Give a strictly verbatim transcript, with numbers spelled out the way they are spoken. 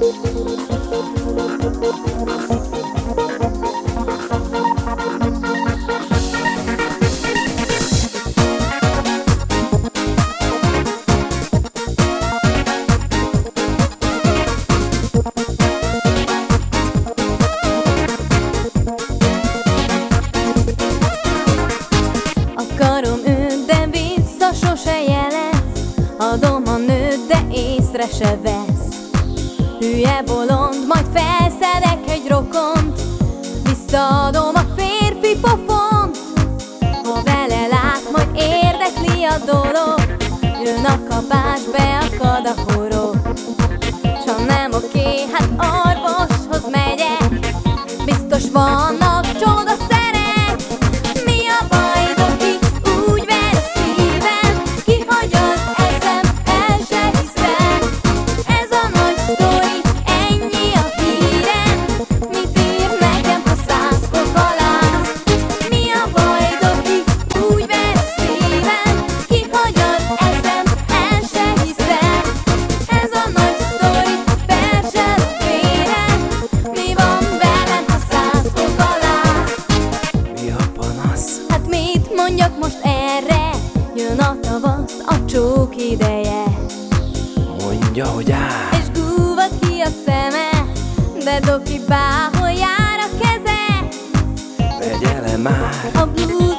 Akarom őt, de vissza sose jelez. Adom a nőt, de észre se vesz. Hülye bolond, majd felszedek egy rokont. Visszaadom a férfi pofont. Ha vele lát, majd érdekli a dolog. Jön a kabás, beakad a horog. S ha nem oké, hát orvoshoz megyek. Biztos vannak csodaszerek. Mi a baj, doki, úgy vesz szívem. Kihagy az eszem, el se hiszem. Ez a nagy sztori, ennyi a hírem. Mit ír nekem, ha száz fok aláz? Mi a baj, doki, úgy vesz szívem. Kihagy az eszem, el se hiszem. Ez a nagy sztori, persel a vérem. Mi van velem, ha száz fok aláz? Mi a panasz? Hát mit mondjak most erre? Jön a tavasz, a csók ideje. Mondja, hogy áll. És gúvad ki a szeme. De doki, bárhol jár a keze. Vegye le már. A blúz